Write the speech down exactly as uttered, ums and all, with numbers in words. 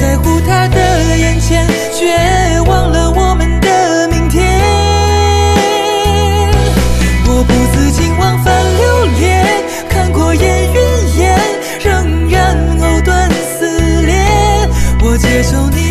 在乎他的眼前，却忘了我们的明天。我不自禁往返流连，看过烟云烟，仍然藕断丝连。我接受你